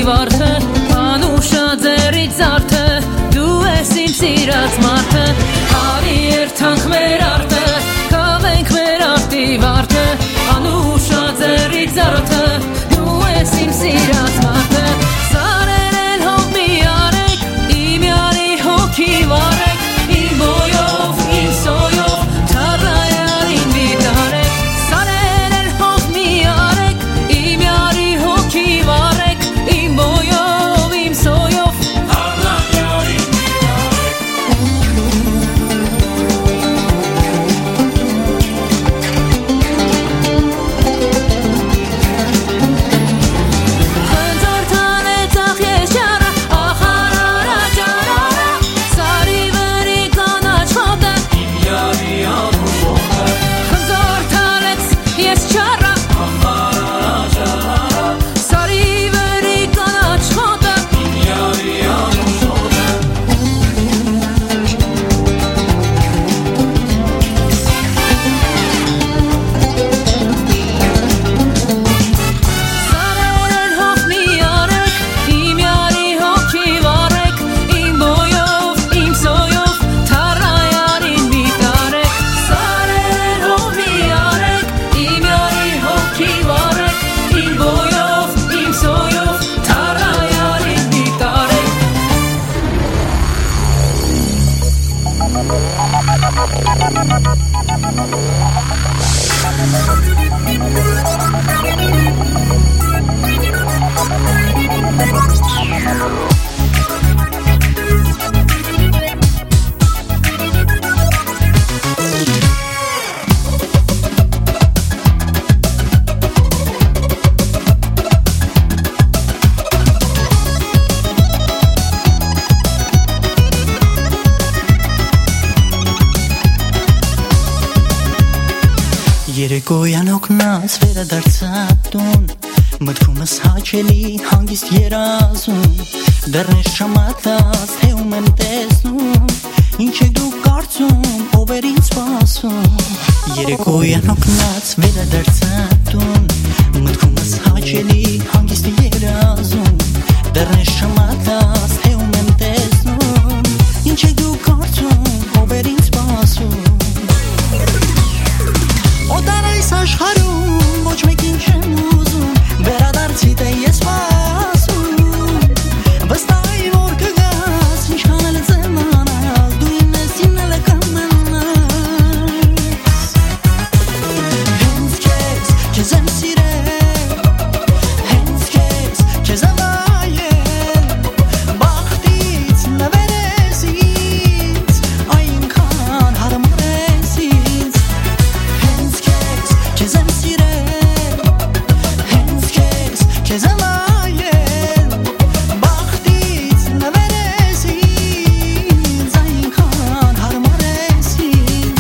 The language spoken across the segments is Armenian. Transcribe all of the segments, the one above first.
վարդը անուշա ձեռից զարդը դու ես իմ սիրած մարդը արի երթանք մեր արտը կավենք մեր արտի վարդը անուշա ձեռից զարդը դու ես իմ սիրած մարդը սարեր են հող մի արեք իմ յարի հոգի վարեք իմ բոյով իմ սոյով թարայարին վիտարեք սարեր են հող մի արեք իմ յարի հոգի վարեք իմ բոյով իմ սոյով թարայարին Երեկոյան օգնած վերադարձատուն մտքումս հաչելի հանգիստ երազում դեռնես չմատած թե ում եմ տեսնում ինչ եք դու կարծում ով էր ինձ սպասում Երեկոյան օգնած վերադարձատուն մտքումս հաչելի հանգիստ երազում դեռնես չմատած թե ում եմ տեսնում ինչ եք դու կարծում ով էր ինձ սպասում Օտար այս աշխարհում ոչ մեկին չեմ ուզում վերադարձի թե ես սպասում վստահ որ կգաս ինչքան էլ զմանալ դու իմ ես իմ էլ կմնաս Հենց քեզ քեզ եմ սիրել Հենց քեզ քեզ եմ այել բախտից նվերես ինձ այնքան հարմար ես ինձ Քեզ եմ սիրել, հենց քեզ, քեզ եմ այել բախտից նվերես ինձ, այնքան հարմար ես ինձ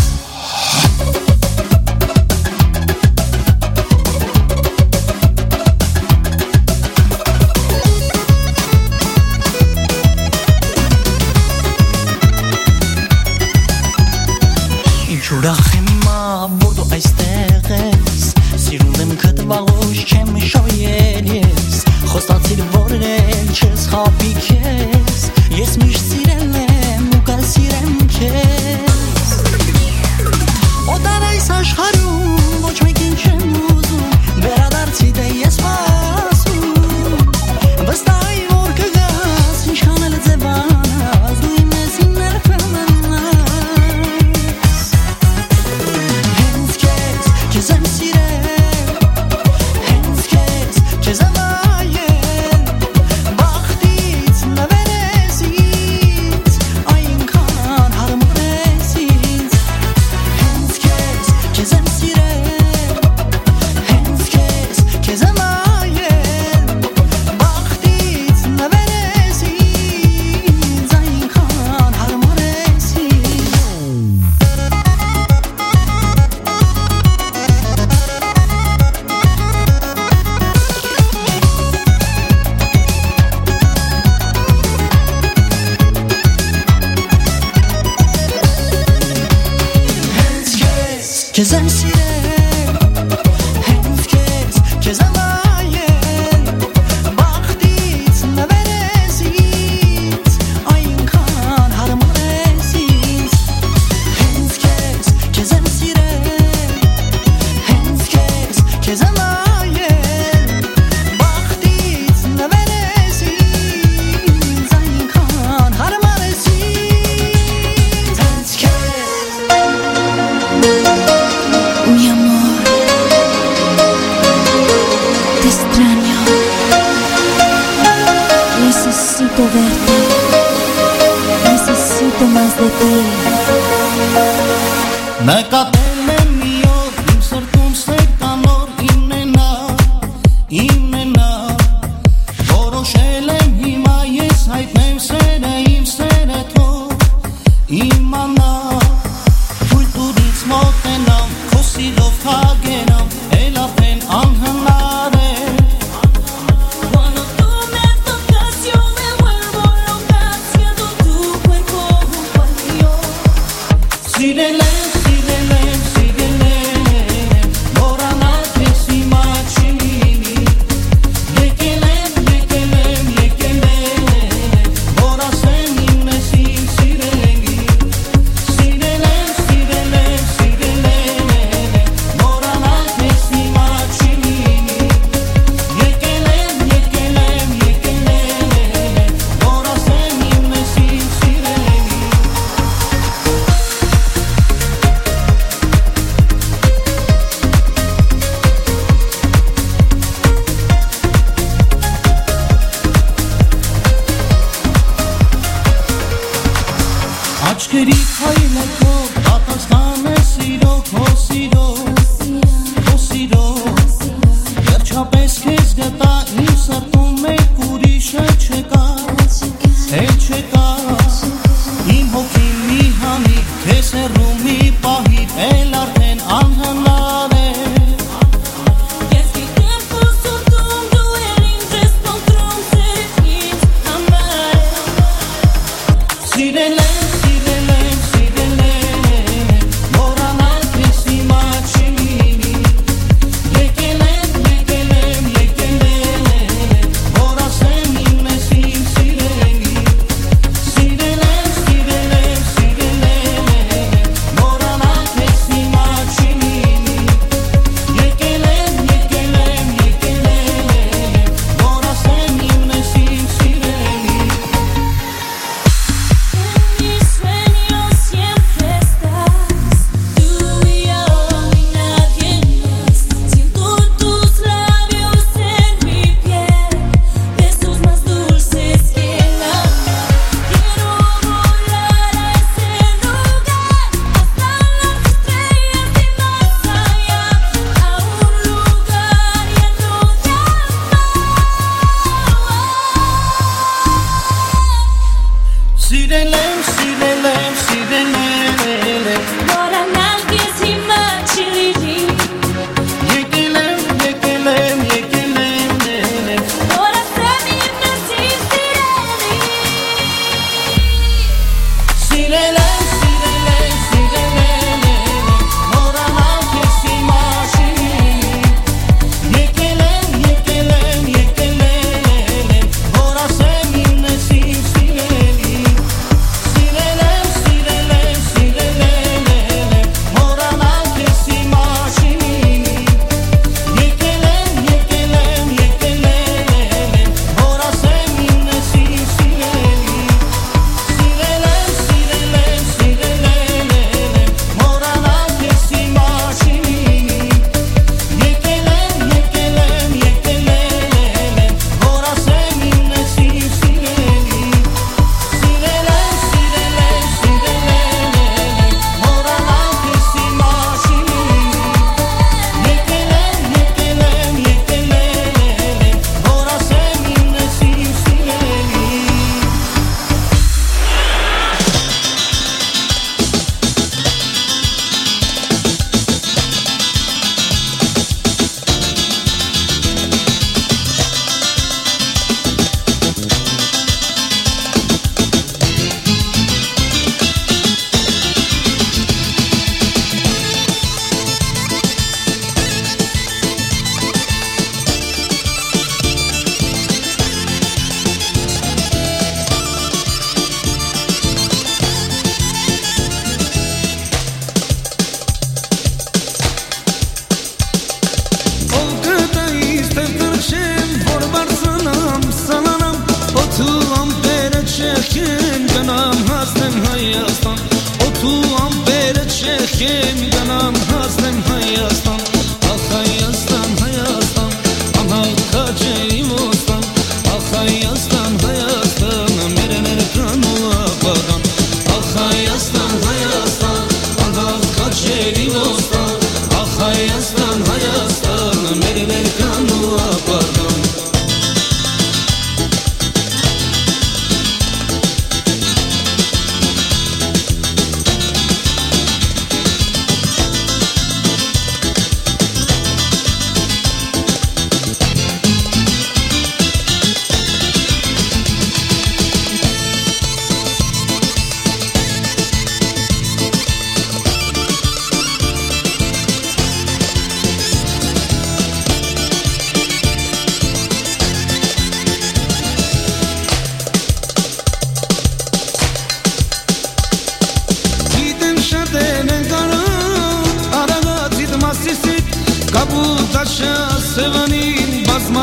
Ինչ ուրախ եմ իմա, որ դու այստեղ ես Սիրուն եմ քեզ վաղուց չեմ շոյել ես Խոստացիր որ էլ չես խաբի քեզ Ես միշտ սիրել եմ ու կսիրեմ քեզ Օտար այս աշխարհում ոչ մեկին չեմ ուզում Վերադարձի թե ես սպասում Վստահ որ կգաս ինչքան էլ ձևանաս Դու իմ ես իմ ներքնանաս Հենց քեզ, քեզ եմ սիրել Հենց քեզ, քեզ եմ այել բախտից նվերես ինձ այնքան հարմար ես ինձ Հենց քեզ, քեզ եմ սիրել Հենց քեզ, քեզ եմ այել բախտից նվերես ինձ այնքան հարմար ես ինձ Քեզ եմ սիրել, հենց քեզ, քեզ եմ այել բախտից մոտում ես դեպի Նկատել եմ մի օր իմ սրտում սեկանոր իմնենա Որոշել եմ հիմա ես հայտնեմ սերը իմ սերը թող իմանա Թույլ տուրից մոտենամ քո սիրով թագենամ էլ արդեն անհնար է Սիրել եմ, սիրել եմ, սիրել եմ, մորանալ քեզ հիմա չի լինի Եկել եմ, որ ասեմ իմն ես իմ սիրելի Սիրել եմ, սիրել եմ, սիրել եմ, մորանալ քեզ հիմա չի լինի Եկել եմ, որ ասեմ իմն ես իմ սիրելի Աչքերի քայլը քո պատասխան է սիրո քո սիրո Վերջապես քեզ գտա իմ սրտում մեկ ուրիշը չկա Իմ հոգին մի հանի քեզ հեռու մի պահի էլ արդեն անհնար է Սիրել եմ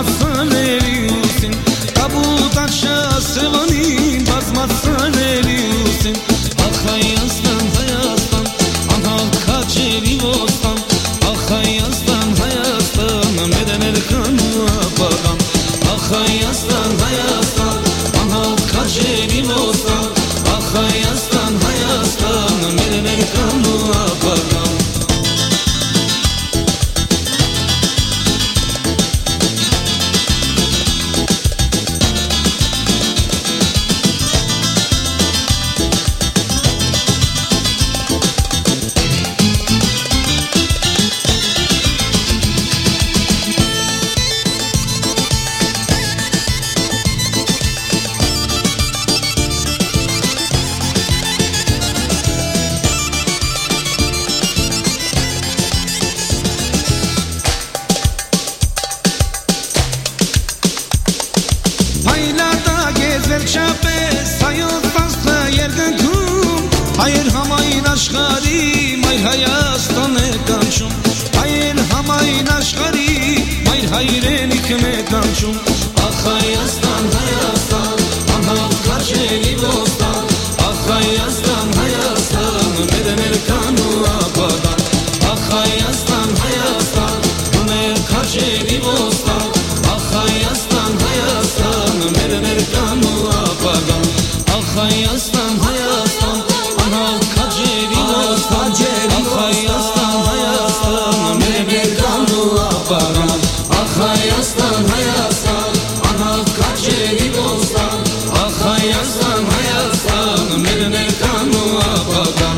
բազմասաների կապուտաչա սևանին բազմասաների ախ Հայաստան Հայաստան անհալ քաջերի ոստան ախ Հայաստան Հայաստան մեդներ կանու ապագան ախ Հայաստան Հայաստան անհալ քաջերի ոստան ախ Հայաստան Հայաստան մեդներ կանու ապագան Վերջապես հայոց տասը երկնքում հայեր համայն աշխարհի մայր Հայաստան է կանչում հայեր համայն աշխարհի մայր հայրենիքն է կանչում ախ Հայաստան Հայաստան անհալ քաջերի ոստան ախ Հայաստան Հայաստան մեդներ կանու ապագան ախ Հայաստան Հայաստան ուներ քաջերի ոստան ախ Հայաստան Հայաստան մեդներ կանու ապագան ախ Հայաստան Հայաստան անհալ քաջերի ոստան ախ Հայաստան Հայաստան մեդներ կանու ապագան ախ Հայաստան Հայաստան անհալ քաջերի ոստան ախ Հայաստան Հայաստան մեդներ կանու ապագան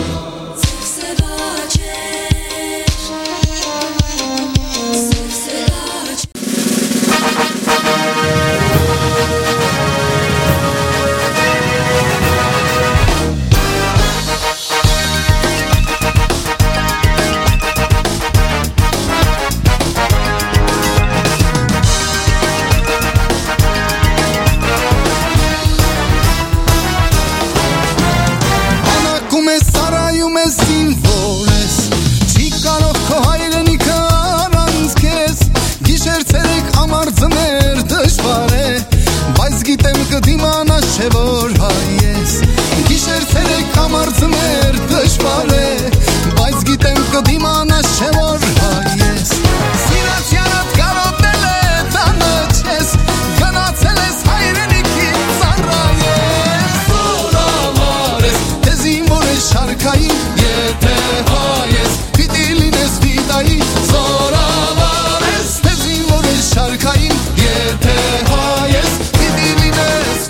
Չէ որ հայ ես Գիշեր ցերեկ ամարձներ դժվար է Բայց գիտեմ կդիմանաս չէ որ հայ ես Սիրացյանդ կարոտել է տանը չես Գնացել ես հայրենիքի ծառա ես Զորավար ես Տեզ իմ որ ես շարքային Եթե հայ ես Պիտի լինես վիդայի Զորավար ես Տեզ իմ որ ես շարքային Եթե հայ ես Պիտի լինես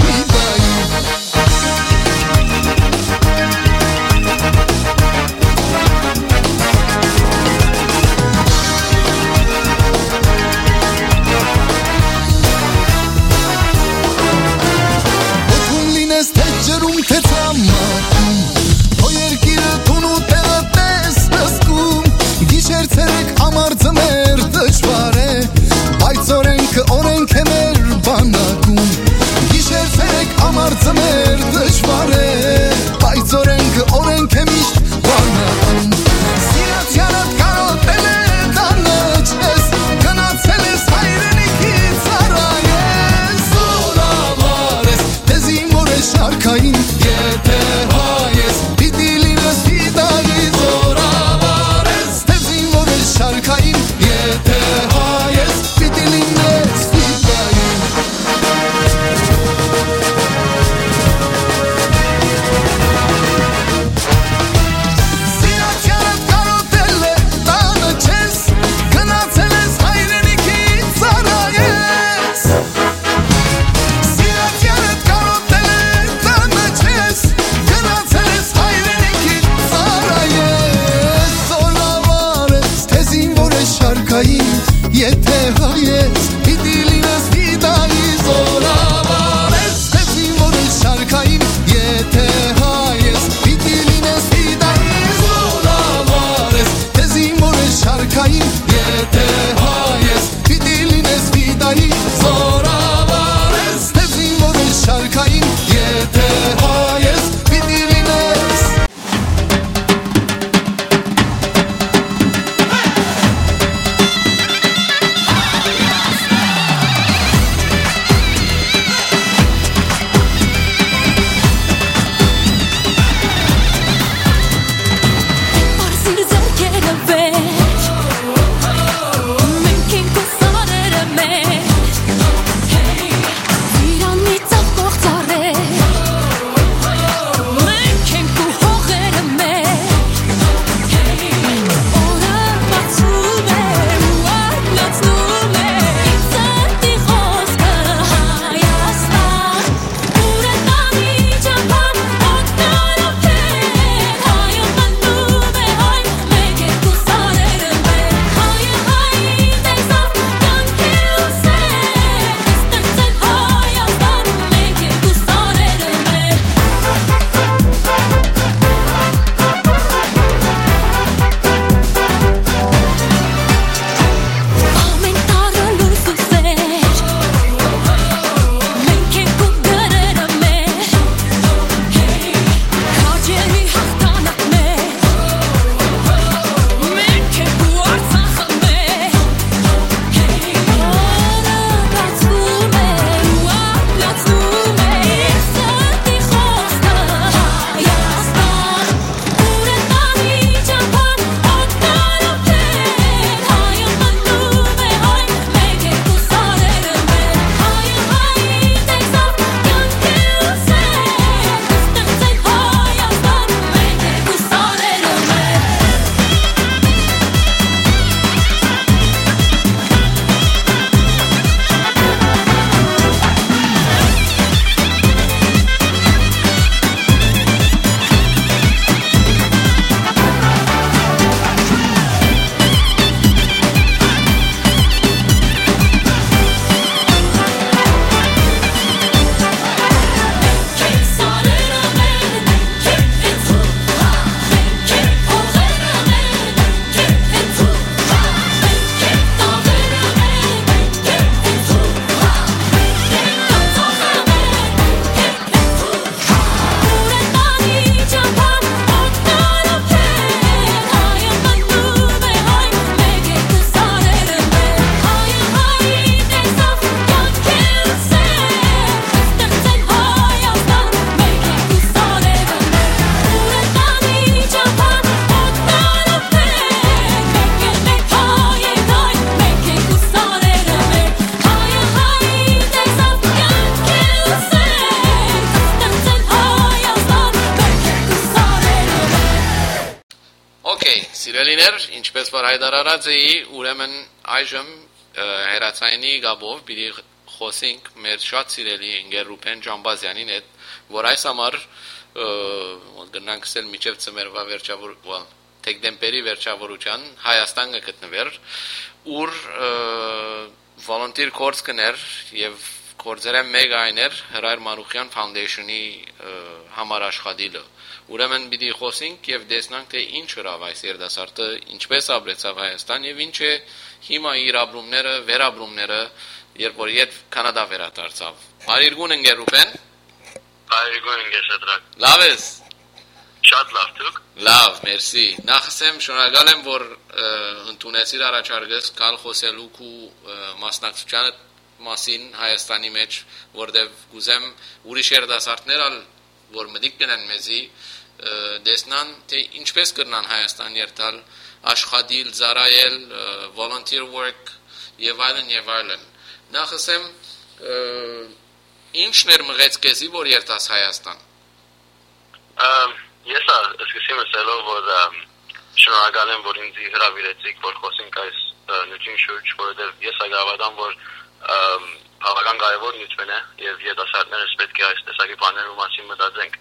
Ամարձներ դժվար է Բայց օրենքը օրենք է միշտ բանակում Սիրացյանդ կարոտել է տանը չես Գնացել ես հայրենիքի ծառա ես Զորավար ես Տեզ իմ որ ես շարքային Եթե հայ ես Պիտի լինես վիդայի Զորավար ես Տեզ իմ որ ես շարքային Եթե հայ Սիրելիներ, ինչպես որ հայտարարած էի, ուրեմն այժմ հերացայինի գաբով պիտի խոսենք մեր շատ սիրելի ընկեր Ռուբեն Ջամբազյանին հետ, որ այս համար գնանք ասել միջև ծմերվա վերջավոր դեկտեմբերի վերջավորության Հայաստանը գտնվեր, ուր volunteer կորս կներ եւ կորձերը մեկ այներ Հրայր Մանուխյան Foundation-ի համար աշխատիլը։ Ուրեմն պիտի խոսենք եւ տեսնանք թե ինչ հրավ այս երդասարտը ինչպես ապրեցավ Հայաստան եւ ինչ է հիմա իր ապրումները, վերապրումները, երբ որ իդ Կանադա վերադարձավ։ Բարիգուն ընկեր Ռուբեն։ Բարիգուն ընկեր Շադրակ։ Լավ ես։ Շատ լավ դուք։ Լավ, մերսի։ Նախսեմ շնորհակալ եմ որ ընդունեցիր առաջարկս կալ խոսելու քու մասնակցությանը մասին Հայաստանի մեջ, որտեղ գուզեմ ուրիշ երդասարտներ որ մտիկ կնան մեզի դեսնան թե ինչպես կրնան Հայաստան երթալ աշխատիլ, ծառայել, volunteer work եւ այլն նախսեմ ինչն էր մղեց քեզի որ երթաս Հայաստան ես սկսեմ ասելով որ շնորհակալ եմ որ ինձ հրավիրեցիք որ խոսենք այս նույնին շուրջ որովհետեւ ես ագավադամ որ բավական կարևոր նյութ է եւ երիտասարդներս պետք է այս տեսակի բաներու մասին մտածենք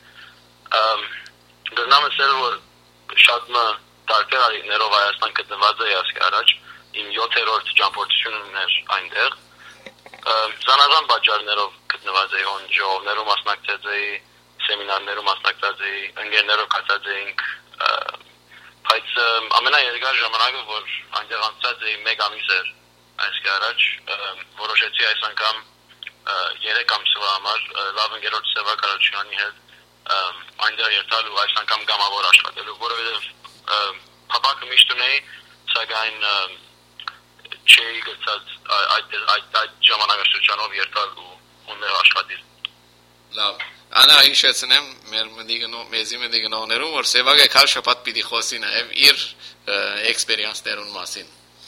գտնամ ասել որ շատ տարբեր արիներով Հայաստան գտնված է ասկի առաջ իմ 7-րդ ճամփորդությունն էր այնտեղ զանազան պատճառներով գտնված էի on ժողովներում մասնակցած էի սեմինարներում մասնակցած էի ընկերներով կացած էինք բայց ամենաերկար ժամանակը որ այնտեղ անցած էի 1 ամիս էր այսկի առաջ որոշեցի այս անգամ 3 ամսվա համար լավ ընկերոջ Սևա Կարաչյանի հետ այնտեղ երթալ ու այս անգամ գամավոր աշխատելու որովհետև փապակը միշտ ունեի սակայն չի գցած այդ ժամանակաշրջանով երթալ ու ուներ աշխատել լավ Անա հիշեցնեմ մեր մեզի մդիգնողներում որ Սևագը քալ շփատ պիտի խոսի նաև իր էքսպերիենսներուն մասին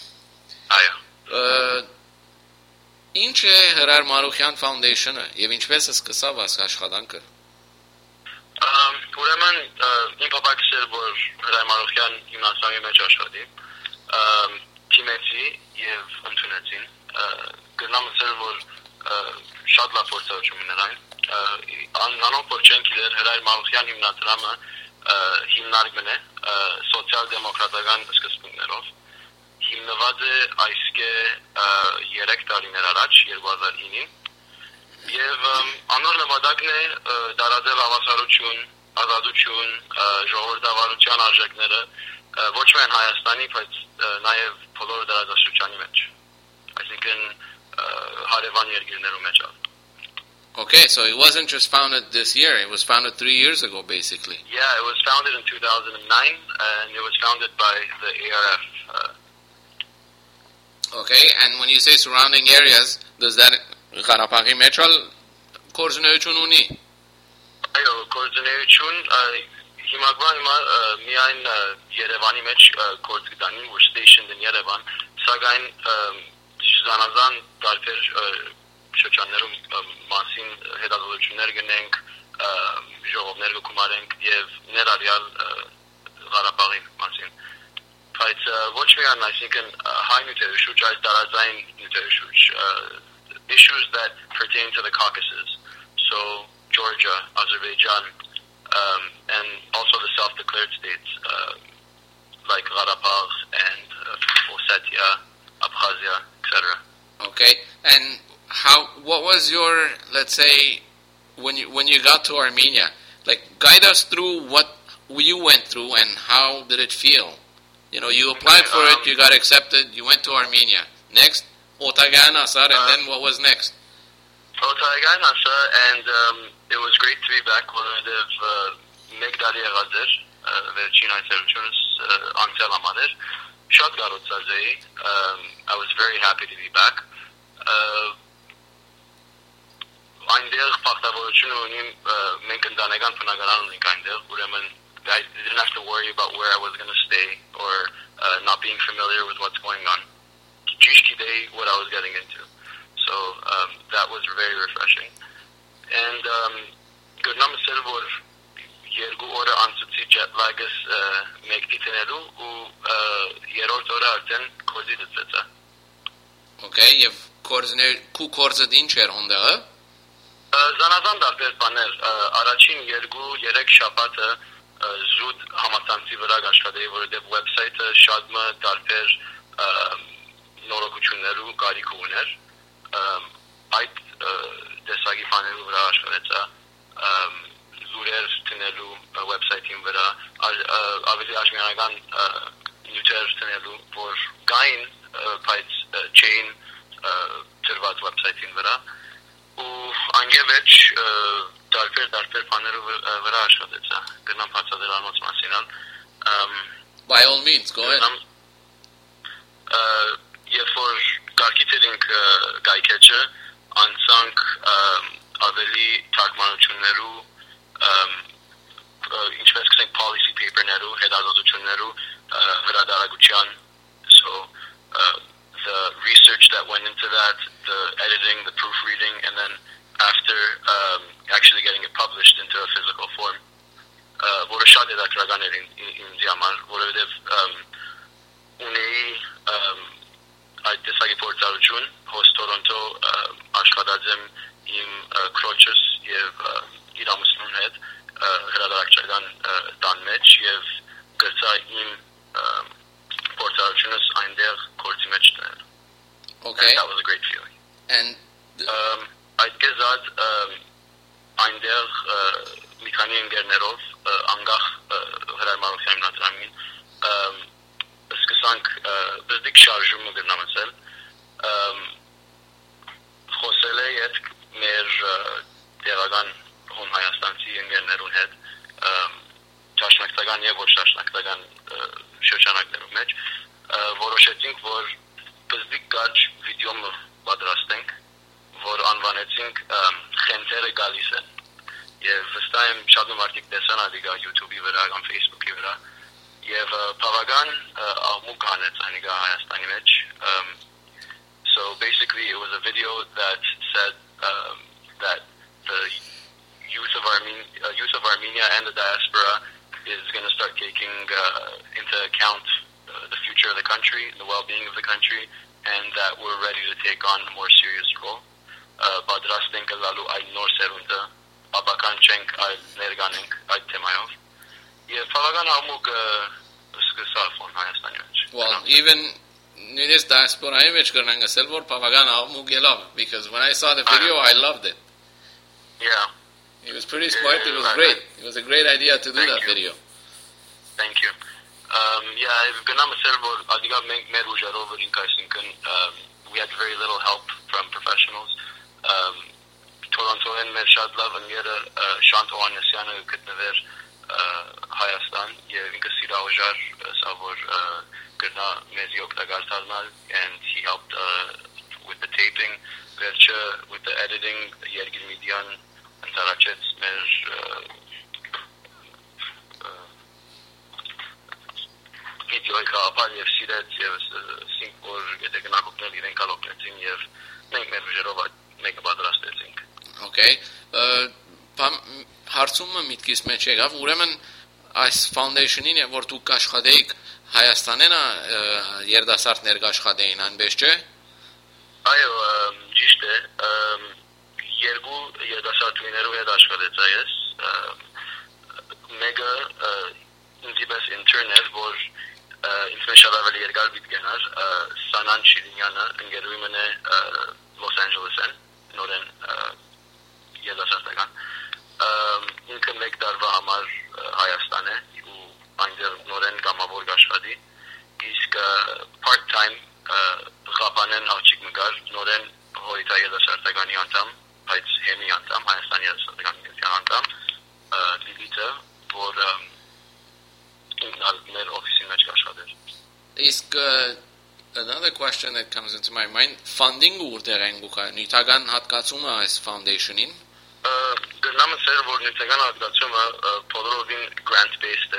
այո Ինչ է Հրայր Մանուխյան Foundation-ը եւ ինչպես է սկսավ այս աշխատանքը Ուրեմն իմ պապակս էր որ Հրայր Մանուխյան հիմնադրամի մեջ աշխատի թիմեցի եւ ընդունեցին գնամ ասել որ շատ լավ փորձառություն ունեն անոնք որ չեն գիտեր Հրայր Մանուխյան հիմնադրամը հիմնարկվել է սոցիալ-դեմոկրատական սկզբունքներով հիմնված է այսկե 3 տարիներ առաջ 2009-ին եւ անոր նպատակն է դարաձև հավասարություն, ազատություն, ժողովրդավարության արժեքները ոչ միայն Հայաստանի, բայց նաեւ բոլոր դարաշրջանի մեջ այսինքն հարևան երկրներում մեջ Okay, so it wasn't just founded this year, it was founded 3 years ago, basically. Yeah, it was founded in 2009, and it was founded by the ARF. Okay, and when you say surrounding areas, does that Ղարաբաղի մեջ կորձունեություն ունի? Այո, կորձունեություն, հիմա միայն Երևանի մեջ կորձ գտանին, որ stationed in Երևան, սակայն զանազան տարբեր շրջաններում մասին հետազոտություններ գնենք, ժողովներ կգումարենք եւ ներառյալ Ղարաբաղի մասին։ Բայց ոչ միայն այսինքն հայ նյութերշուչ, այս տարածային նյութերշուչ, issues that pertain to the Caucasus, so Georgia, Azerbaijan, and also the self-declared states like Karabakh and Ossetia, Abkhazia, etc. Okay, and what was your, let's say, when you got to Armenia, like guide us through what you went through and how did it feel? You know, you applied for it, you got accepted, you went to Armenia. Next, Otagan Asar, and then what was next? Otagan Asar, and it was great to be back with Megdali Ghadir, Verchin Ayserchunus, Ansel Amadir, Shadgar Otzazei. I was very happy to be back. Այնտեղ ֆակտավորություն ունիմ մենք ընտանեկան բնակարան ունենք այնտեղ ուրեմն I didn't have to worry about where I was going to stay or not being familiar with what's going on ճիշտ գիտեի what I was getting into so that was very refreshing and գտնամ ասել որ երկու օրը անցուցի jet lag-ը մեկ դիտնելու ու երրորդ օրը արդեն կորզի դծեցա։ Okay, եւ կորզը ինչ էր հոնդեղը։ Զանազան տարբեր բաներ, առաջին 2-3 շաբաթը զուտ համացանցի վրա աշխատեի, որովհետև վեբսայթը շատ տարբեր նորոգություններու կարիք ուներ, այդ տեսակի բաներու վրա աշխատեցա, լուրեր տնելու վեբսայթին վրա, ավելի աշմյանական նյութեր տնելու, որ գային, բայց չէին տրված վեբսայթին վրա, ու անգևեջ տարբեր բաներու վրա աշխատեցա, գնամ բացատրելանոց մասինան։ By all means, go ahead. Երբ որ կարգիցերինք գայքեչը, անցանք ավելի թարգմանություններու, ինչպես կսենք policy paper-ներու, հետազոտություններու հրադարագության, so the research that went into that, the editing, the proofreading, and then after actually getting it published into a physical form, որը շատ հետաքրքրական էր ինձ համար, որովհետև ունեի այդ տեսակի փորձառություն հոս Տորոնտո աշխատած եմ իմ քրոջս եւ իր ամուսնուն հետ հրադարակչական տան մեջ եւ գծա իմ փորձառությունս այնտեղ կորցի մեջ տնել։ Okay. And that was a great feeling. And այդ գեզած այնտեղ մի քանի ընկերներով անգախ հրամանության նատրամին սկսանք բզդիկ շարժումը գտնամասել խոսել է այդ մեր տեղական հոն հայաստանցի ընկերներուն հետ ճաշնակցական եւ ոչ ճաշնակցական շրջանակներում մեջ որոշեցինք որ բզդիկ կարճ վիդեո պատրաստենք որ անվանեցինք խենթերը գալիս են եւ վստահ եմ շատ մարդիկ տեսան ադիգա YouTube-ի վրա կամ Facebook-ի վրա եւ բավական աղմուկ անեց այնիգա Հայաստանի մեջ so basically it was a video that said that the youth of Armenia and the diaspora is going to start taking into account the future of the country, the well-being of the country, and that we're ready to take on a more serious role. Պատրաստենք լալու այլ նոր սերունդը, աբական չենք այլ ներգանենք այդ թեմայով։ Եվ բավական աղմուկ սկսավ ֆոն Հայաստանի մեջ։ Well, even նույնիսկ diaspora-ի մեջ կրնանք ասել որ բավական աղմուկ ելավ because when I saw the video I loved it. Yeah. It was pretty smart. It was great. It was a great idea to do that video. Thank you. Yeah, գնամ ասել որ ադիգա մենք մեր ուժերով ինքնին we had very little help from professionals. Toronto-ին մեր շատ լավ ընկերը Շանթ Օհանեսյանը գտնվեր Հայաստան եւ ինքը սիրահոժար սա որ գնա մեզի օգտակար դառնալ and he helped with the taping, վերջը with the editing, Երգիր Միդյան ընթարաչեց մեր վիդեոյի կապան եւ սիրեց եւ սինք որ եթե գնանք օգնել իրեն կալ օգնեցին եւ մենք մեր ուժերով մեկը պատրաստեցինք։ Okay. Հարցումը միտքիս մեջ եկավ, ուրեմն այս foundation-ին որ դուք աշխատեիք Հայաստանն երդասարդ ներկաշխատեին, այնպես չէ։ Այո, ճիշտ է։ Երկու երդասարտուներով հետ աշխատեցա ես։ Մեկը ինձ ինտերնետ որ ինձ մեջ շատ ավելի երկար բիդգենար Սանան Շիրինյանը ընկերուի մնե Լոս Անջելեսեն նորեն երդասարտական ինքը մեկ տարվա համար Հայաստան է ու այնտեղ նորեն կամավոր աշխատի իսկ part time Ղապանեն աղջիկ մգար նորեն հոյթա երդասարտականի անդամ բայց հեմի անդամ Հայաստանի երդասարտականի անդամ Լիլիթը որ մեր օֆիսի մեջ աշխատեր Իսկ another question that comes into my mind funding որտեղ են գուխա նյութական հատկացումը այս foundation-ին Գնամ ասել որ նյութական հատկացումը բոլորովին grant based է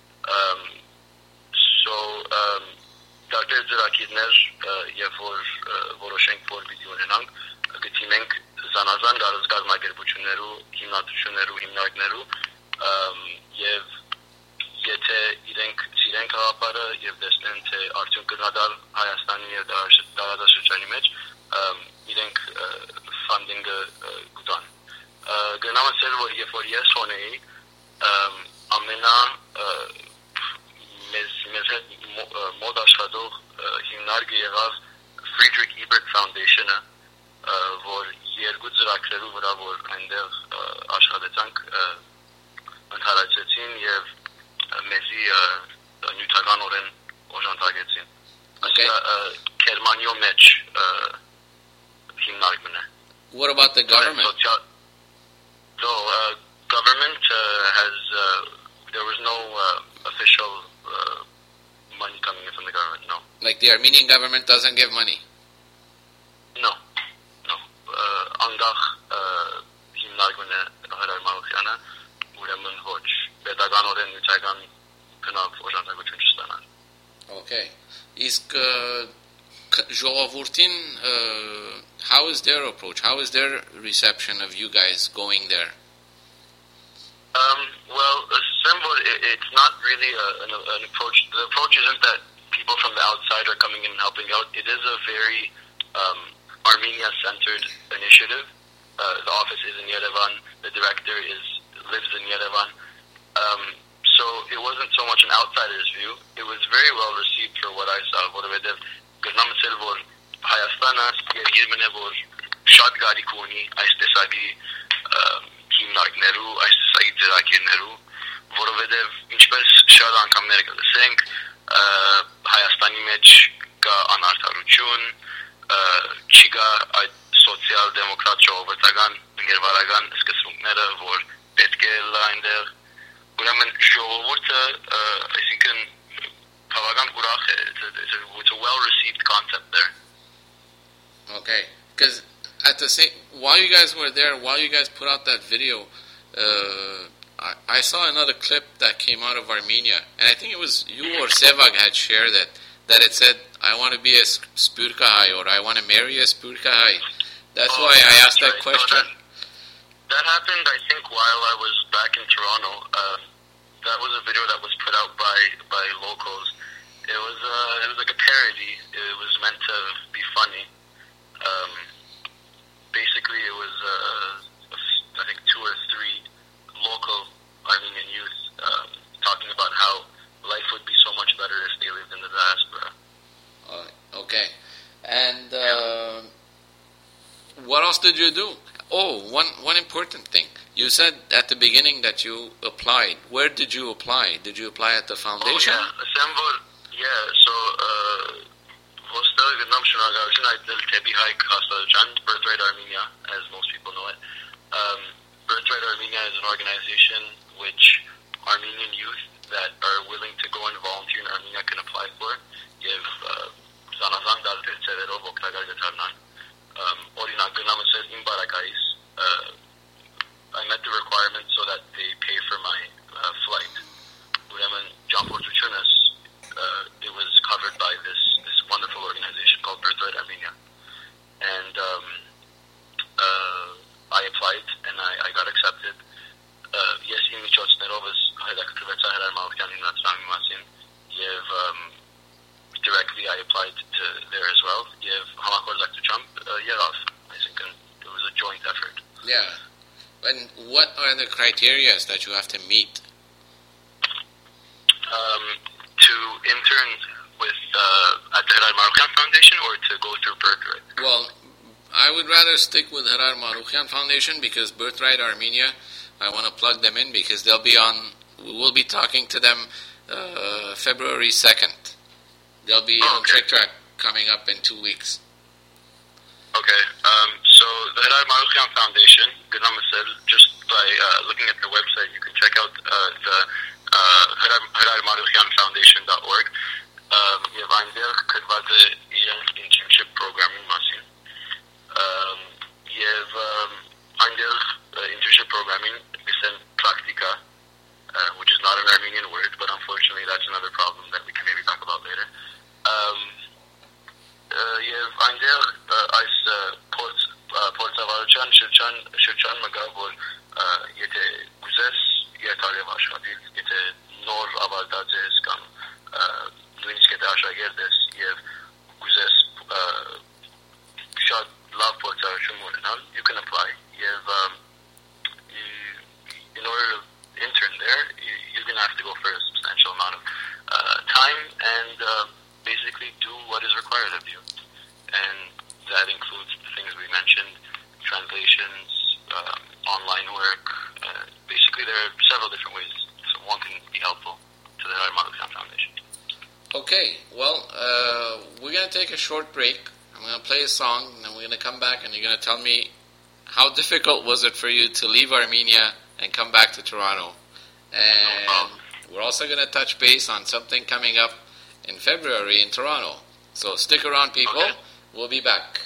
so տարբեր ծրագիրներ եւ որ որոշենք որ վիդեո ունենանք գտիմենք զանազան գազագերբություններու հիմնադրություններու հիմնարկներու եւ արդյունք գնադար Հայաստանի եւ տարածաշրջանի մեջ իրենք ֆանդինգը գտան գնամը ցել որ երբ որ ես հոնեի ամենա մեզ հետ մոտ աշխատող հիմնարկը եղավ Friedrich Ebert Foundation-ը որ երկու ծրագրերու վրա որ այնտեղ աշխատեցանք ընդհանրացեցին եւ մեզի նյութականորեն օժանդակեցին Գերմանիո մեջ հիմնարկն է What about the government? Government has there was no official money coming in from the government no Like the Armenian government doesn't give money? No անգախ հիմնարկն է Հրար Մարուխյանը ուրեմն ոչ պետականորեն նյութական գնով օժանդակություն չստանան Okay. Իսկ ժողովուրդին how is their approach? How is their reception of you guys going there? Well, it's not really an approach. The approach isn't that people from the outside are coming in and helping out. It is a very Armenia-centered initiative. The office is in Yerevan. The director lives in Yerevan. So it wasn't so much an outsider's view. It was very well received for what I saw. Գնամսել որ Հայաստանը երգիրմն է որ շատ գարիք ունի այս տեսակի հիմնարկներու, այս տեսակի ծրագիրներու, որովհետև ինչպես շատ անգամներ կլսենք Հայաստանի մեջ կա անարդարություն, չկա այդ սոցիալ-դեմոկրատ ժողովրդական ներվարական սկզբունքները, որ պետք է լա այնտեղ ուրեմն ժողովուրդը այսինքն բավական ուրախ է it's a well received concept there Okay, because at the same while you guys were there, while you guys put out that video, I saw another clip that came out of Armenia, and I think it was you or Sevag had shared that it said, I want to be a Spurkahai, or I want to marry a Spurkahai. That's why I asked that question. That happened, I think, while I was back in Toronto. That was a video that was put out by locals. It was like a parody. It was meant to be funny. Basically, it was I think 2 or 3 local Armenian youth talking about how life would be so much better if they lived in the diaspora. Okay, and what else did you do? Oh, one important thing. You said at the beginning that you applied. Where did you apply? Did you apply at the foundation? Oh, so hostel Vietnam Shunagarajan I did Tebi Hike Hosteljan, Birthright Armenia, as most people know it. Birthright Armenia is an organization which Armenian youth that are willing to go and volunteer in Armenia can apply for. If Zanazan Dalter Tseverov Oktagar Gatarnan. Orinak Gunamesel in Barakais. I met the requirements so that they pay for my flight. When John Portuchunas, it was covered by this wonderful organization called Birthright Armenia. And I applied and I got accepted. Yes, Imichot Nerovas Hedakatvetsa Herar Malkyanin Natsami Masin. Directly I applied to there as well. Hamakor Trump, Yerov. I think it was a joint effort. Yeah. And what are the criteria that you have to meet? To intern with at the Herar Marukyan Foundation or to go through Birthright? Well, I would rather stick with Herar Marukyan Foundation because Birthright Armenia, I want to plug them in because we will be talking to them February 2nd. They'll be on Trick Track coming up in 2 weeks. Okay, so the Herar Marukyan Foundation, just by looking at their website, you can check out the HerarMarukyanFoundation.org. You find there internship programming machine. You have internship programming isn't Praktika, which is not an Armenian word, but unfortunately that's another problem that we can maybe talk about later. You have ice Portsavarchan, Shirchan Magabor, Yete Guzes, Yetarev Ashadil, Yete Nor Avaldazes, Luinsketa Ashagerdes, have to go for a substantial amount of time and basically do what is required of you. And that includes the things we mentioned, translations, online work. Basically, there are several different ways one can be helpful to the Harry Malaksan Foundation. Okay, well, we're going to take a short break. I'm going to play a song, and then we're going to come back, and you're going to tell me how difficult was it for you to leave Armenia and come back to Toronto. And we're also going to touch base on something coming up in February in Toronto. So stick around, people. Okay. We'll be back.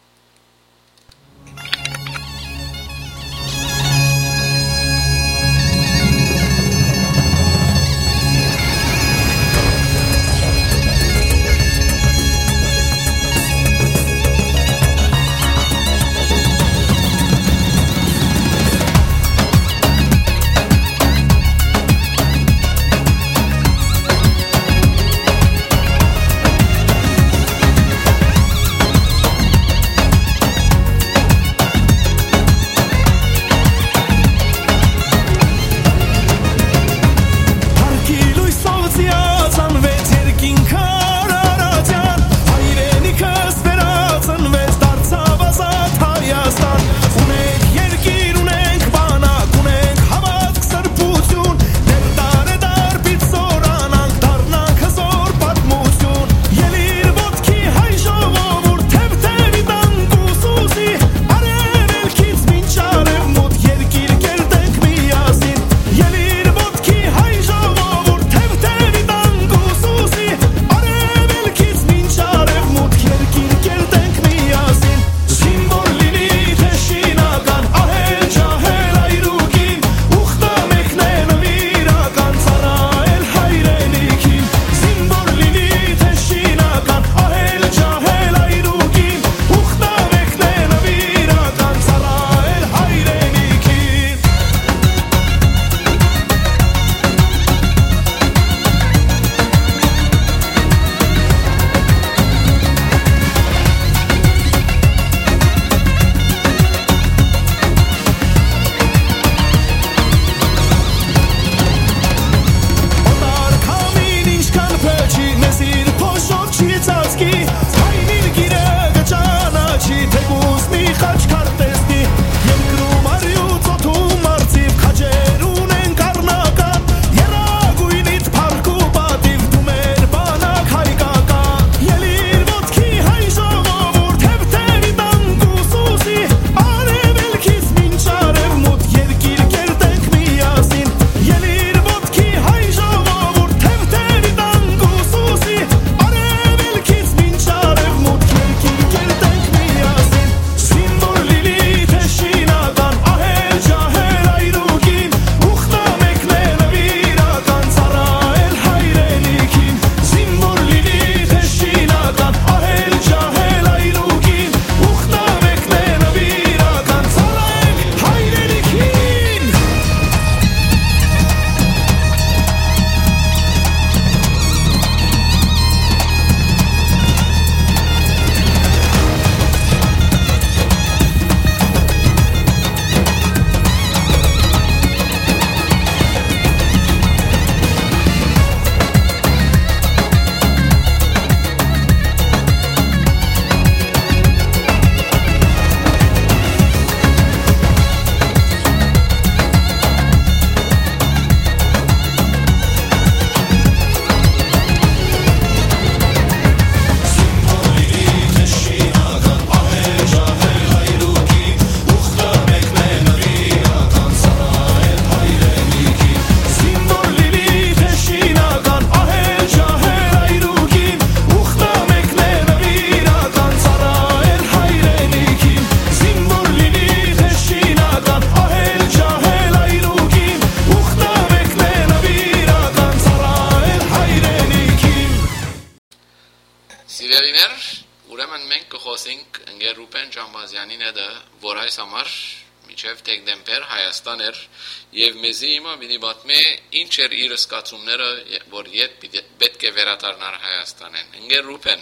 միջև դեկտեմբեր Հայաստան էր եւ մեզի հիմա մի բատմե ինչ էր իր սկացումները որ իդ պետք է վերադառնար Հայաստանեն ինգեր Ռուպեն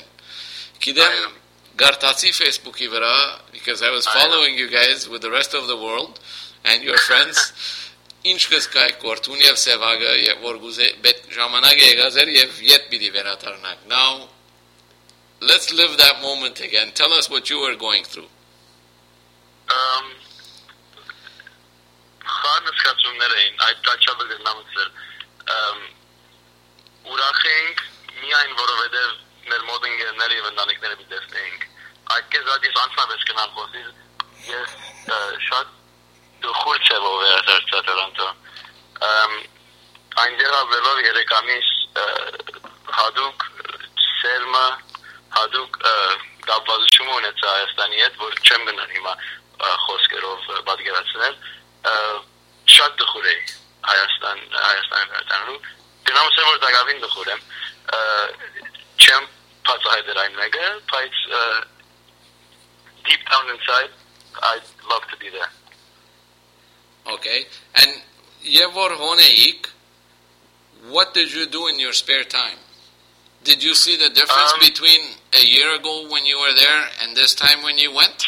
գիտեմ գարտացի Facebook-ի վրա because I was following you guys with the rest of the world and your friends ինչ կսկայք գործուն եւ սևագը եւ որ գուզե ժամանակ եղած էր եւ յետ պիտի վերադառնաք. Now let's live that moment again. Tell us what you were going through. Խանս կացումներ էին, այդ կաչավը գնամսեր, ուրախ էինք միայն որովհետև մեր մոտ ընկերները և ընտանիքները պիտեսնեինք, այդ կեզ այդ ես անցնավես կնան խոսիր, ես շատ դխուր չևով վերադարձա Տորոնտո, այնտեղ ավելով երեկամիս հադուկ սերմը, հադուկ կապվածություն ունեցա Հայաստանի հետ, որ չեմ գնան հիմա խոսքերով պատկերացնել, շատ դխուր էի Հայաստանի վերադառնալու, գնամս է որ դակավին դխուր եմ, չեմ բացահայտել այն մեկը, բայց deep down inside, I'd love to be there. Okay, and Yevor Honeik, what did you do in your spare time? Did you see the difference between a year ago when you were there and this time when you went?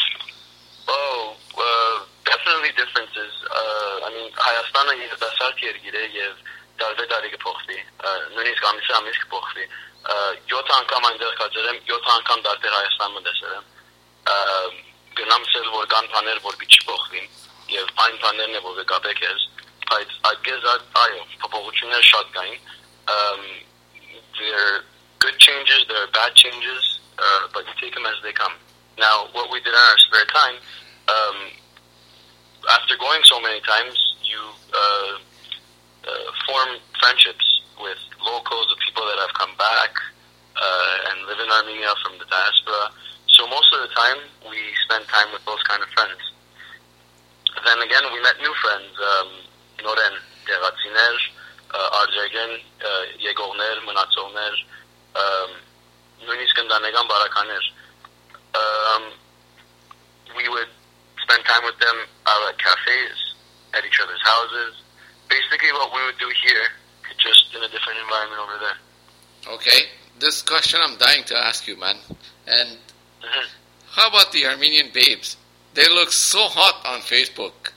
Definitely differences. I mean, Հայաստանը երդասարք երգիր է և դարվետարի կպոխվի, նույնիսկ ամիսը ամիս կպոխվի, 7 անգամ այնտեղ կացեր եմ, 7 անգամ դարդեր Հայաստան մտեսել եմ, գնամ սել որ կան պաներ, որ պիչի պոխվին, և այն պաներն է, որ վեկապեք ես, բայց այդ գեզ այո, պպողություններ շատ կային, there are good changes, there are bad changes, but you take them as they come. Now, what we did in our spare time, after going so many times, you form friendships with locals, with people that have come back and live in Armenia from the diaspora. So most of the time, we spend time with those kind of friends. Then again, we met new friends, Noren, Deratsiner, Arjagen, Yegorner, Munatsovner, Nuniskan Danegan Barakaner. We would spend time with them at cafes, at each other's houses. Basically what we would do here, just in a different environment over there. Okay, this question I'm dying to ask you, man. And how about the Armenian babes? They look so hot on Facebook.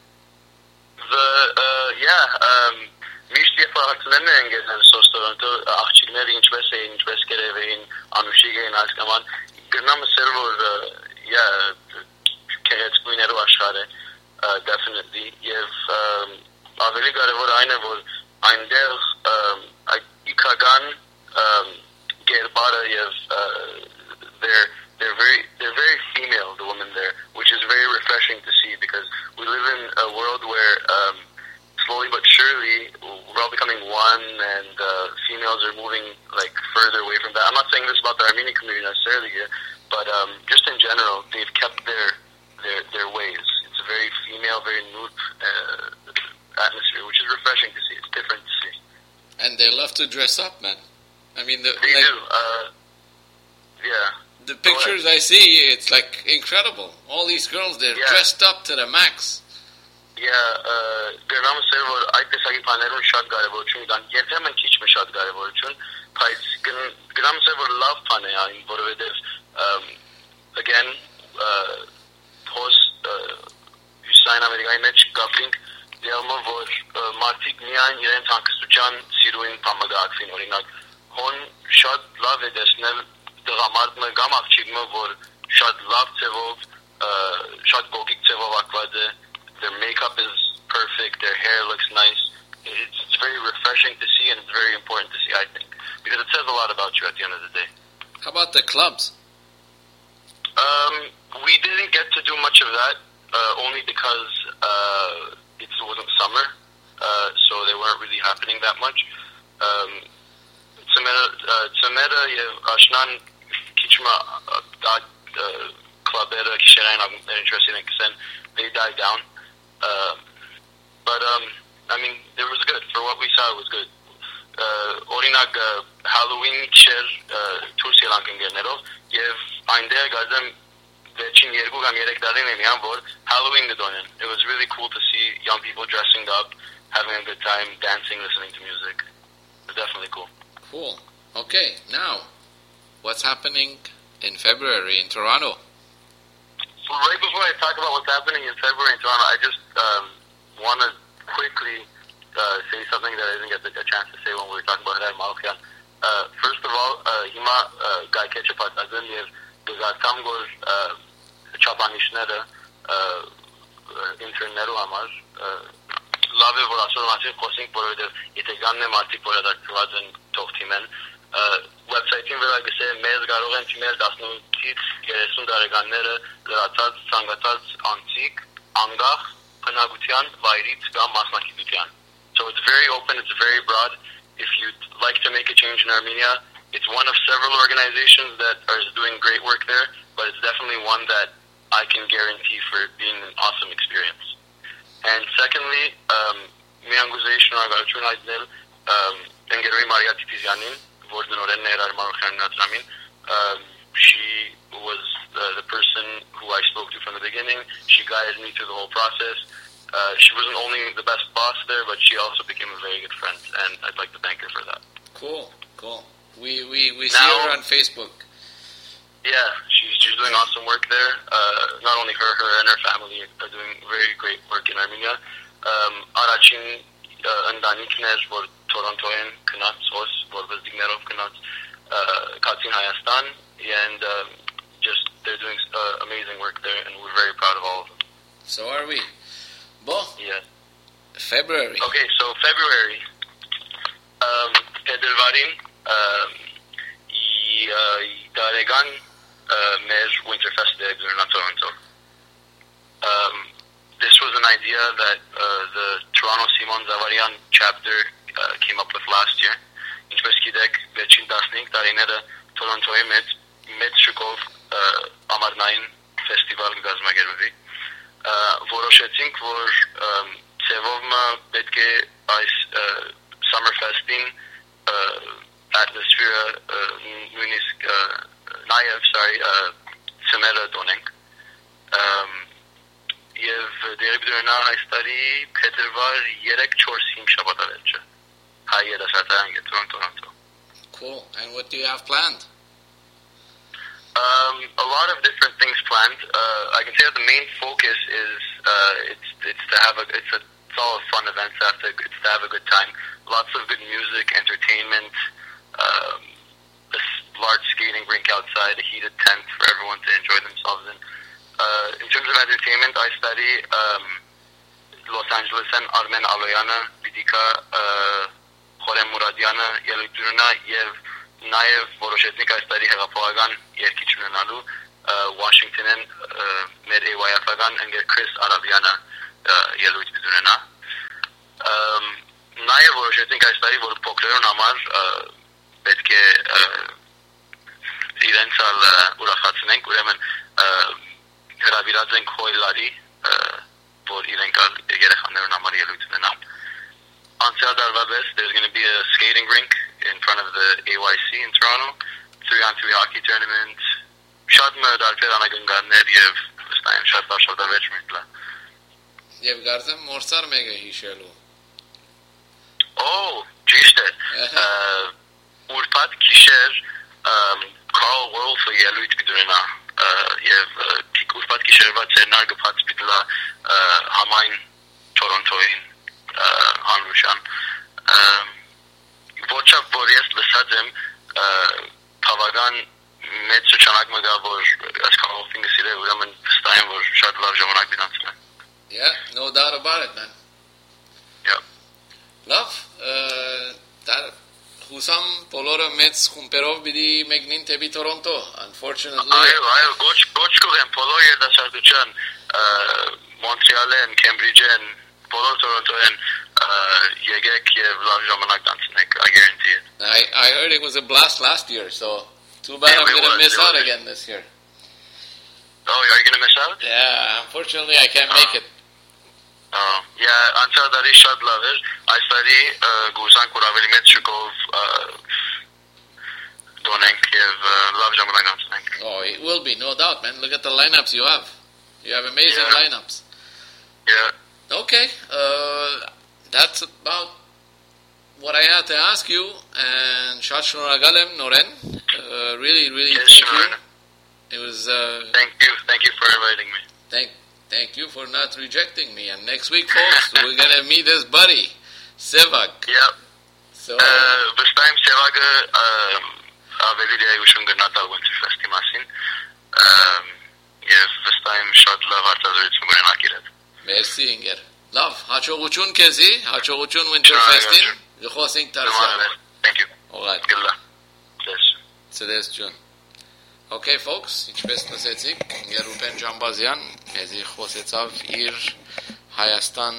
Միշտ երբ հարցներն են գեզեն սոստորոնտո աղջիկները ինչպես էին, ինչպես կերև էին, անուշիկ էին հասկաման, գնամ սեր որ կեղեցկույներով աշխար է, definitely, և ավելի կարևոր այն է, որ այնտեղ իքական գերբարը և they're very female, the women there, which is very refreshing to see because we live in a world where slowly but surely we're all becoming one and females are moving like further away from that. I'm not saying this about the Armenian community necessarily here, but just in general, they've kept their ways. It's a very female, very nude atmosphere, which is refreshing to see. It's different to see. And they love to dress up, man. I mean, they do. The pictures I see, it's like incredible. All these girls, they're dressed up to the max. Գրնամը սեր, որ այդ տեսակի պաներուն շատ կարևորություն կան, երբեմն քիչ մը շատ կարևորություն, բայց գրնամը սեր, որ լավ պան է այն, որովհետև, again, post Հյուսային Ամերիկայի մեջ կապրինք, դեղմը, որ մարդիկ միայն իրենց հանգստության սիրուին պամագակվին, օրինակ, հոն շատ լավ է դեսնել դղամարդմը կամ աղջիկմը, որ շատ լավ ծևով, շատ գոգիկ ծևով ակված է, their makeup is perfect, their hair looks nice. It's very refreshing to see and it's very important to see, I think, because it says a lot about you at the end of the day. How about the clubs? We didn't get to do much of that, only because it wasn't summer, so they weren't really happening that much. Tzemera yev ashnan kichma clubera kisherayin interesting and they died down. But I mean, it was good. For what we saw, it was good. Օրինակ Halloween քեր դուրս ելանք ընկերներով եւ այնտեղ գազեմ վերջին 2 կամ 3 տարին եմ յան որ Halloween գտոնեն. It was really cool to see young people dressing up, having a good time, dancing, listening to music. It was definitely cool. Cool. Okay, now what's happening in February in Toronto? So right before I talk about what's happening in February in Toronto, I just want to quickly say something that I didn't get a chance to say when we were talking about Hirar Malkian. First of all, հիմա գայքեչը պատազեն եւ դժգամ գոր չափանիշները ինտերներու համար լավ է որ ասում ասենք խոսենք որովհետեւ եթե գանն է մարդիկ որ դարձված են թողտիմեն website-ին վրա գսե մեզ կարող են թիմել 18-ից 30 տարեկանները լրացած ցանկացած անցիկ անգախ բնակության վայրից կամ մասնակցության. So it's very open, it's very broad. If you'd like to make a change in Armenia, it's one of several organizations that are doing great work there, but it's definitely one that I can guarantee for being an awesome experience. And secondly, միանգուզեյշն արգալություն հայտնել Ընկերոյի Մարիա Տիտիզյանին, որ դնորենն էր Արմարոխյանին Ադրամին. She was the person who I spoke to from the beginning. She guided me through the whole process. She wasn't only the best boss there, but she also became a very good friend, and I'd like to thank her for that. Cool. We see her on Facebook. Yeah, she's doing awesome work there. Not only her and her family are doing very great work in Armenia. Arachin Andanikner for Torontoan Knats Hos, Borbas Dignerov Knats, Katsin Hayastan, and just they're doing amazing work there, and we're very proud of all of them. So are we. Well, yeah. February. Okay, so February. Edelvarim, Daregan, Mer Winterfest Day in Toronto. This was an idea that the Toronto Simon Zavarian chapter came up with last year. Ինչպես գիտեք, վերջին 15 տարիները Toronto-ի մեծ շուկով ամառնային ֆեստիվալ կազմակերպվի. Որոշեցինք, որ ծևովը պետք է այս Summer Fest-ին atmosphere նույնիսկ նաև, ծմերը տոնենք. Եվ դերբ դրնա այս տարի փետրվար 3-4-5 շաբաթավերջը. Հայ երասատային Toronto. Cool. And what do you have planned? A lot of different things planned. I can say that the main focus is it's to have it's all a fun event. It's to have a good time. Lots of good music, entertainment, a large skating rink outside, a heated tent for everyone to enjoy themselves in. In terms of entertainment, I study Los Angeles and Armen Aloyana, Bidika, Khorem Muradiana, Yelutuna, Yev. Նաև որոշեցինք այս տարի հեղափոխական երկիչ ունենալու Washington-ին մեր AYF-ական ընկեր Chris Arabyan-ը ելույթ ունենա. Նաև որոշեցինք այս տարի, որ փոքրերուն համար պետք է իրենց ուրախացնենք, ուրեմն հրավիրած ենք Խոյլարի, որ իրենք երեխաներուն համար ելույթ ունենան. Անցյալ տարվա պես, there's going to be a skating rink in front of the AYC in Toronto, 3-on-3 hockey tournament. Շատ մդարբեր անագնգաններ եւ վստահ շատ բաշխատավեճ միտլա. Եվ գարցեմ մորցար մեկը հիշելու. Oh, ճիշտ է. Ուրբաթ գիշեր Carl Wolfe ելույթ կդունենա. Եվ ուրբաթ գիշերվա ցերնար գփած պիտլա համայն Toronto-ին Հանրուշան. Ոչափ որ ես լսած եմ բավական մեծ շրջանակ մը գա որ այս կողմին գսիրե ուրեմն վստահ եմ որ շատ լավ ժամանակ դիանցնեն. Yeah, no doubt about it, man. Yeah. Love, that հուսամ բոլորը մեծ խումբերով պիտի մեկնին թեպի Toronto, unfortunately. Այո, գոչ կողեմ բոլոր երդասարտության Մոնտրեալեն, Քեմբրիջեն, բոլոր Toronto-են Yegek Lav Jamanak dancing, I guarantee it. I heard it was a blast last year, so too bad I'm going to miss out again this year. Oh, are you going to miss out? Yeah, unfortunately I can't make it. Oh, yeah, until that is short love. I study Gusan Kuraveli Metchukov Donenkev Lav Jamanak dancing. Oh, it will be, no doubt, man. Look at the lineups you have. You have amazing lineups. Yeah. Okay, that's about what I had to ask you, and Shachno Ragalem Noren, really yes, thank sure. you. It was thank you for inviting me. Thank you for not rejecting me. And next week, folks, we're gonna meet his buddy, Sevag. Yeah. So Վստահ եմ Սևագը ավելի դեպքում գնա Talwinter Fest-ի մասին։ Եվ վստահ եմ շատ լավ արտադրություն կունենա իրեն։ Merci Inger. Լավ, հաջողություն քեզի, հաջողություն Winter Fest-ին։ Գխոսենք դարձյալ։ Thank you. All right. Good luck. Ցեդես Ջուն. Okay folks, ինչպես լսեցիք, Ռուբեն Ջամբազյան մեզի խոսեցավ իր Հայաստան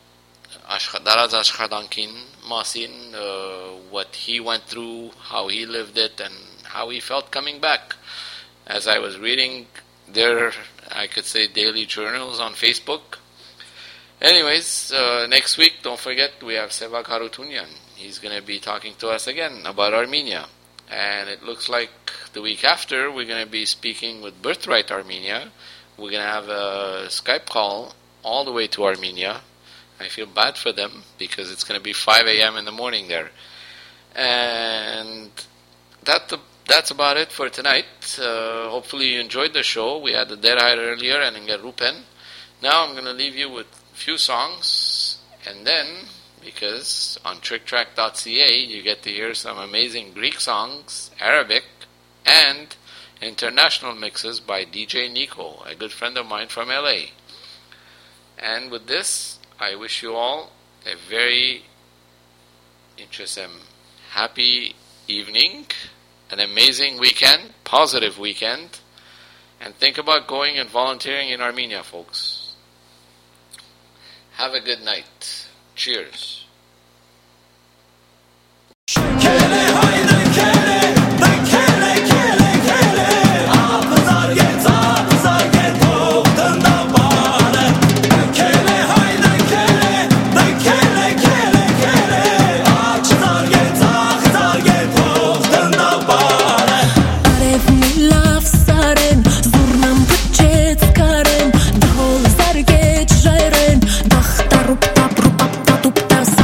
դարած աշխատանքին մասին, what he went through, how he lived it, and how he felt coming back. As I was reading their, I could say, daily journals on Facebook. Anyways, next week, don't forget, we have Sevag Harutyunyan. He's going to be talking to us again about Armenia. And it looks like the week after, we're going to be speaking with Birthright Armenia. We're going to have a Skype call all the way to Armenia. I feel bad for them because it's going to be 5 a.m. in the morning there. And that's about it for tonight. Hopefully you enjoyed the show. We had the Derhide earlier and Inger Rupen. Now I'm going to leave you with a few songs. And then, because on TrickTrack.ca you get to hear some amazing Greek songs, Arabic, and international mixes by DJ Nico, a good friend of mine from LA. And with this, I wish you all a very interesting, happy evening, an amazing weekend, positive weekend, and think about going and volunteering in Armenia, folks. Have a good night. Cheers. Դահ տարուպ տապ ռուպապ տատուպ տաս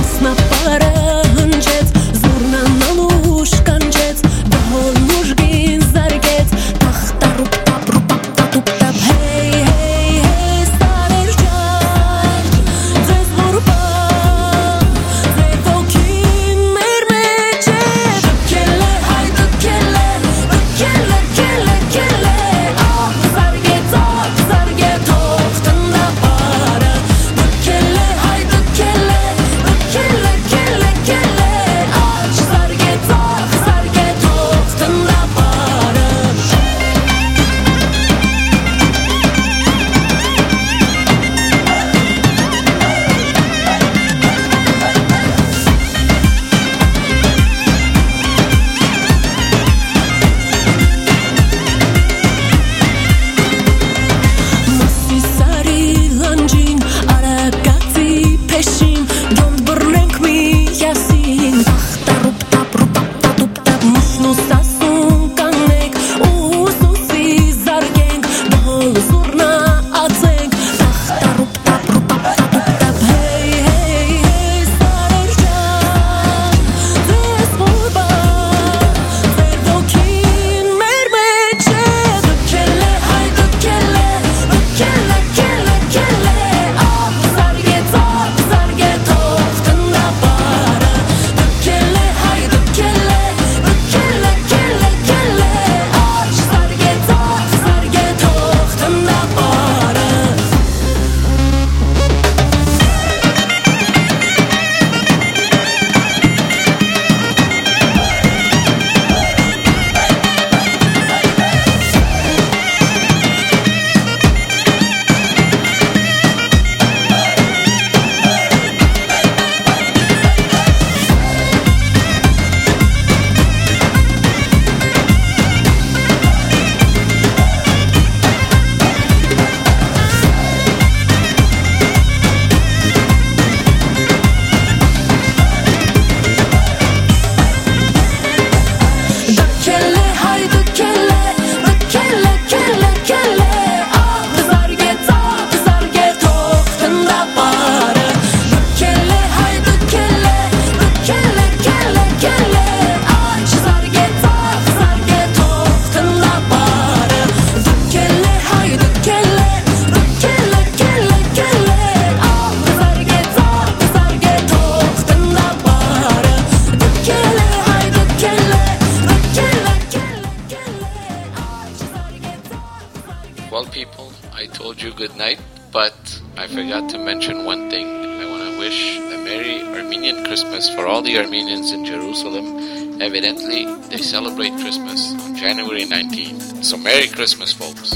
good night, but I forgot to mention one thing. I want to wish a Merry Armenian Christmas for all the Armenians in Jerusalem. Evidently, they celebrate Christmas on January 19th. So Merry Christmas, folks.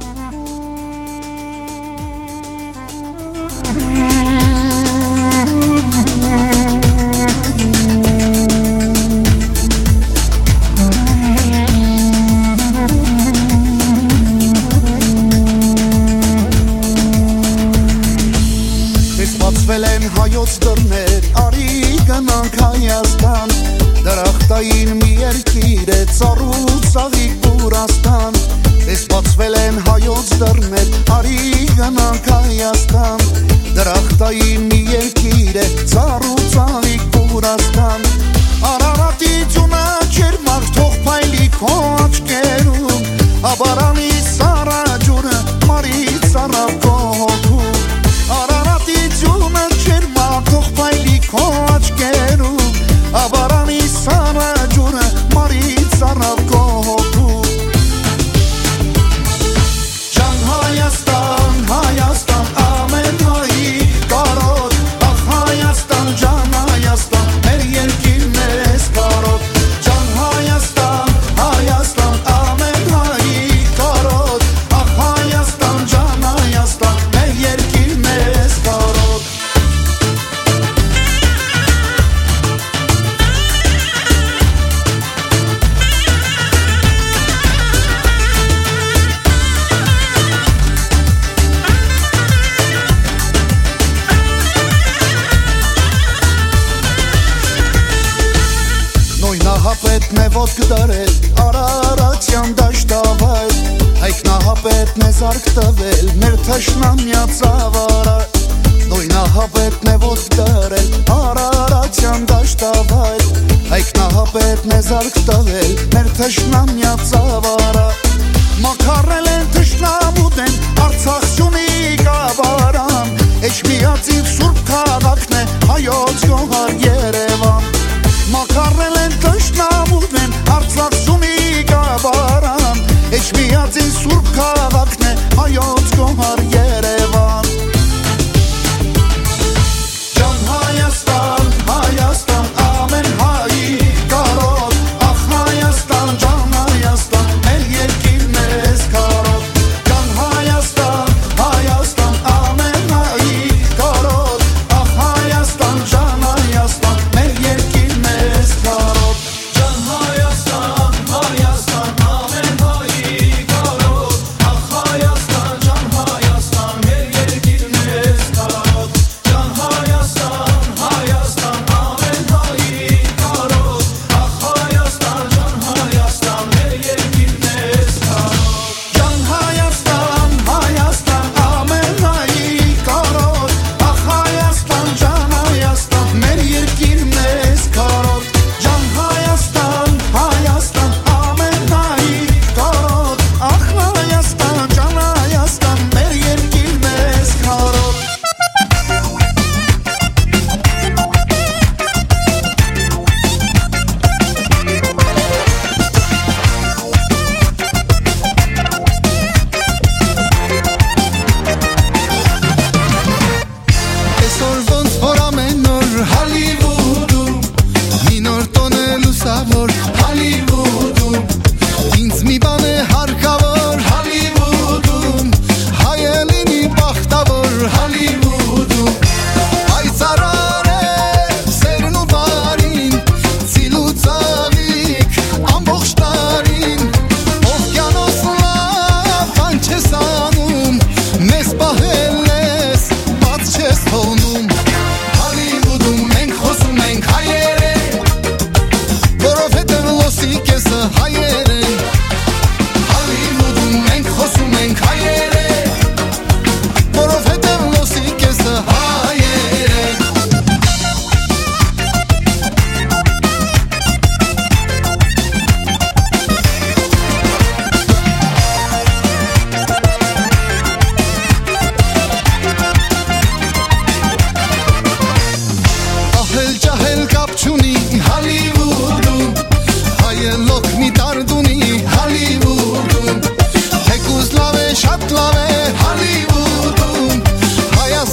Հայոց դռներ, արի գնանք Հայաստան, դրախտային մի երկիր է, ծառու ծաղիկ Բուրաստան, ես բացվել են հայոց դռներ, արի գնանք Հայաստան, դրախտային մի երկիր է, ծառու ծաղիկ Բուրաստան, Արարատի ձյունը ջերմակ թող փայլի քո աչքերում, Աբարանի սարաջուրը մարի ծառավ քո հոգում, Արարատի ձյունը թող փայլի քո աչքերում, Աբարանի սարաջուրը մարի ծառավ քո հոգում, Ջան Հայաստան, Հայաստան, ամեն հայի կարոտ, ախ Հայաստան, ջան Հայաստան, մեր երկիրն ես կարոտ, Ջան Հայաստան, Հայաստան, ամեն հայի կարոտ, ախ Հայաստան, ջան Հայաստան, մեր երկիրն ես կարոտ, Նահապետն է ոտք դարել, Արարատյան դաշտավայր, Հայքնահապետն է զարկ տվել, մեր թշնամյա ծավարար, Նոյնահապետն է ոտք դարել, Արարատյան դաշտավայր, Հայքնահապետն է զարկ տվել, մեր թշնամյա ծավարար, Մաքարել են թշնամուտ են, Արցախ Սյունի գավարան, Էջմիածիվ սուրբ քաղաքն է, հայոց գոհար Երևան,